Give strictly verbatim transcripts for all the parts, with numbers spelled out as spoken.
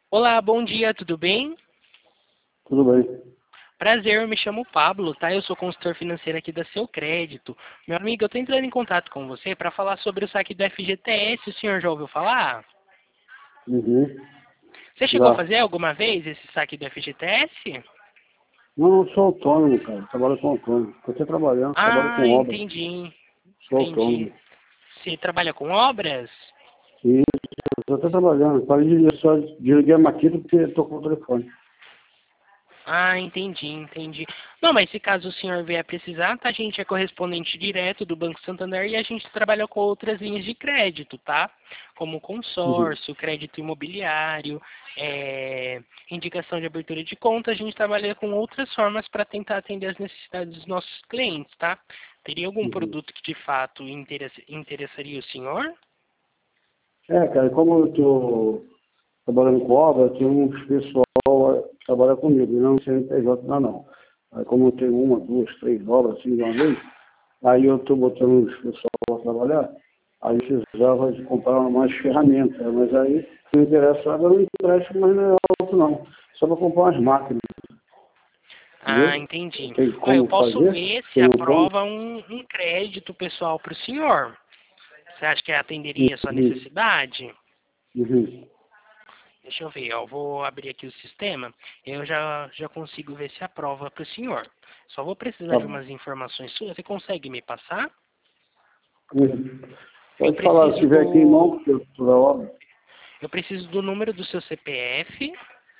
Olá, bom dia, tudo bem? Tudo bem. Prazer, eu me chamo Pablo, tá? Eu sou consultor financeiro aqui da Seu Crédito. Meu amigo, eu tô entrando em contato com você para falar sobre o saque do F G T S. O senhor já ouviu falar? Uhum. Você chegou a Já. fazer alguma vez esse saque do F G T S? Não, eu sou autônomo, cara. Trabalho com autônomo. Estou até trabalhando, trabalho Ah, com obra. entendi, Sou entendi. autônomo. Você trabalha com obras? E estou até trabalhando. Parei de só desliguei a maquita porque estou com o telefone. Ah, entendi, entendi. Não, mas se caso o senhor vier precisar, tá? A gente é correspondente direto do Banco Santander e a gente trabalha com outras linhas de crédito, tá? Como Uhum. consórcio, crédito imobiliário, é, indicação de abertura de conta. A gente trabalha com outras formas para tentar atender as necessidades dos nossos clientes, tá? Teria algum Uhum. produto que de fato interessa- interessaria o senhor? É, cara, como eu estou trabalhando com obra, tem uns pessoal que trabalha comigo, e não C N P J não, não. Aí como eu tenho uma, duas, três obras assim de uma vez, aí eu estou botando os pessoal para trabalhar, aí precisava de comprar mais ferramentas, mas aí me interessa agora não empréstimo, mas não é alto não. Só para comprar umas máquinas, Ah, entendeu? entendi. Tem Ó, eu como posso fazer? ver se Tem um como? aprova um, um crédito pessoal para o senhor. Você acha que atenderia a sua Uhum. necessidade? Uhum. Deixa eu ver, ó, eu vou abrir aqui o sistema, eu já, já consigo ver se aprova para o senhor. Só vou precisar Tá de bom. umas informações suas. Você consegue me passar? Uhum. Eu Pode falar, se preciso tiver aqui em mão, do. porque eu estou na obra, Eu preciso do número do seu C P F.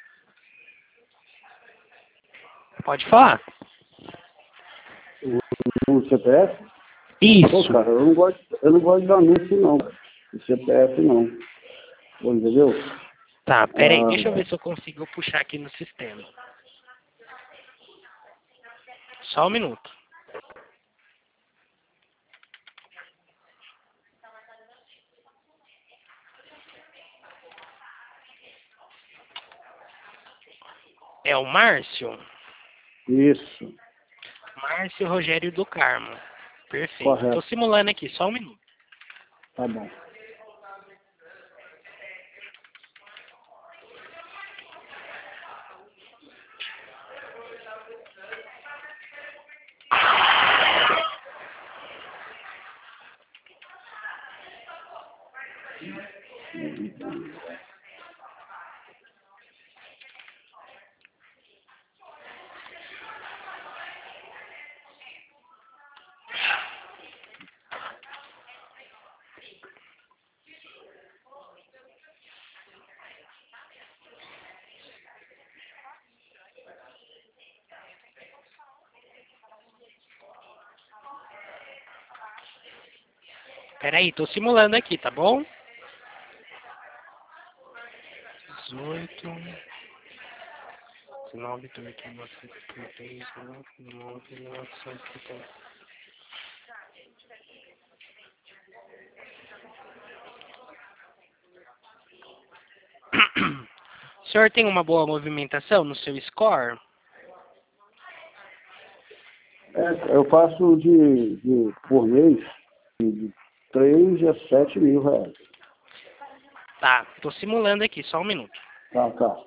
Pode falar. o C P F. Pô, Isso. cara, eu não gosto, eu não gosto de anúncio não, cara. O C P F não. Pô, entendeu? Tá, peraí, Ah, deixa eu ver se eu consigo puxar aqui no sistema. Só um minuto. É o Márcio? isso, Márcio Rogério do Carmo. Perfeito. Estou correto. simulando aqui, só um minuto. Tá bom. Peraí, estou simulando aqui, tá bom? dezoito, dezenove, dezoito, novecentos e três, nove, novecentos e trinta. O senhor tem uma boa movimentação no seu score? É, eu faço de, de por mês de três a sete mil reais. Tá, tô simulando aqui, só um minuto. Tá, tá.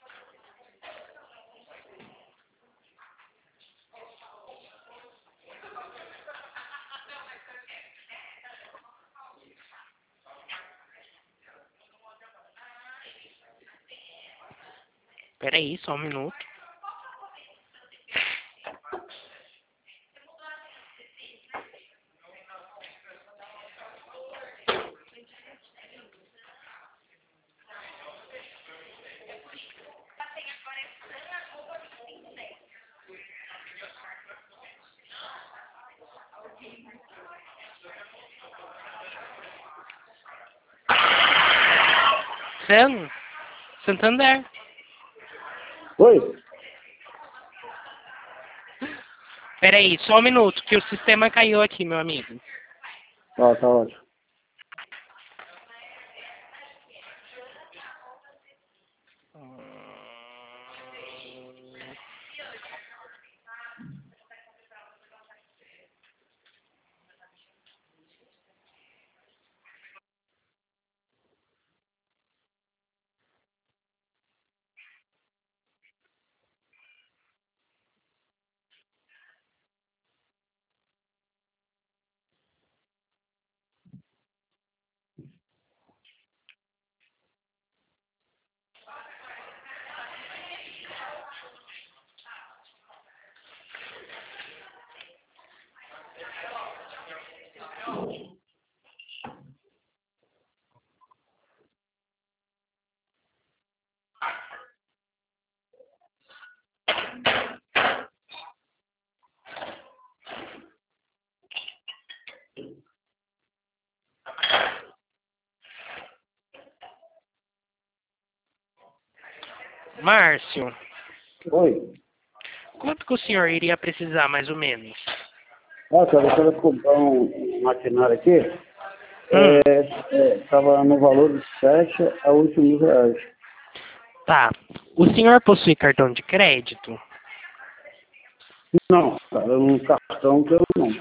Peraí, só um minuto. Sam, Santander. Oi? Peraí, só um minuto, que o sistema caiu aqui, meu amigo. Tá, tá ótimo. Márcio, Oi. quanto que o senhor iria precisar, mais ou menos? Ah, cara, eu quero comprar um maquinário aqui. Hum, Estava é, é, no valor de sete a oito mil reais. tá. O senhor possui cartão de crédito? Não, cara, um cartão que eu não.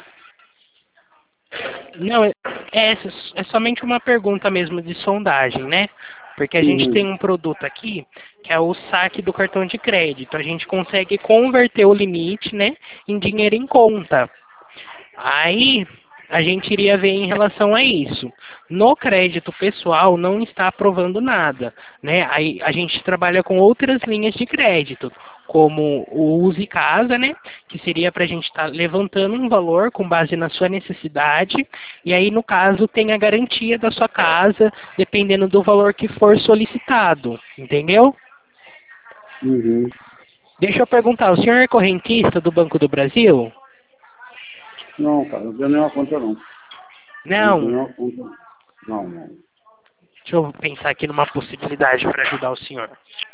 Não, é, é, é somente uma pergunta mesmo de sondagem, né? Porque a gente tem Uhum. um produto aqui que é o saque do cartão de crédito. A gente consegue converter o limite, né, em dinheiro em conta. Aí a gente iria ver em relação a isso. No crédito pessoal não está aprovando nada, né? Aí a gente trabalha com outras linhas de crédito, como o Use Casa, né? Que seria para a gente estar levantando um valor com base na sua necessidade, e aí no caso tem a garantia da sua casa, dependendo do valor que for solicitado, entendeu? Uhum. Deixa eu perguntar, o senhor é correntista do Banco do Brasil? Não, cara, não tenho nenhuma conta não. Eu não tenho Não. nenhuma conta não. Não, não. Deixa eu pensar aqui numa possibilidade para ajudar o senhor.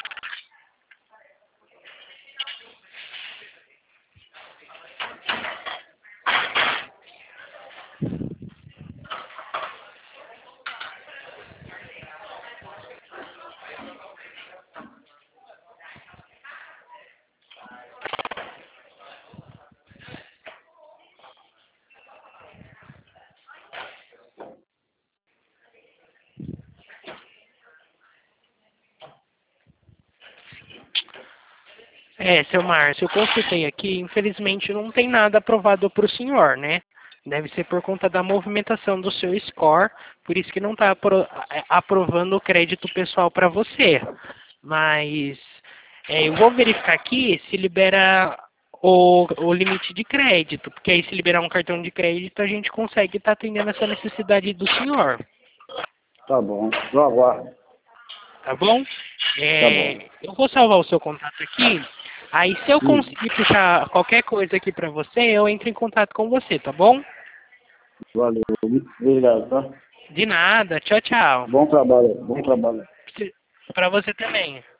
É, seu Márcio, eu consultei aqui, infelizmente não tem nada aprovado para o senhor, né? Deve ser por conta da movimentação do seu score, por isso que não está aprovando o crédito pessoal para você. Mas é, eu vou verificar aqui se libera o, o limite de crédito, porque aí se liberar um cartão de crédito a gente consegue estar atendendo essa necessidade do senhor. Tá bom. Eu aguardo. Tá bom? Tá bom. É, eu vou salvar o seu contato aqui. Aí, se eu Hum. conseguir puxar qualquer coisa aqui pra você, eu entro em contato com você, tá bom? Valeu. Muito obrigado, tá? De nada. Tchau, tchau. Bom trabalho. Bom trabalho. Pra você também.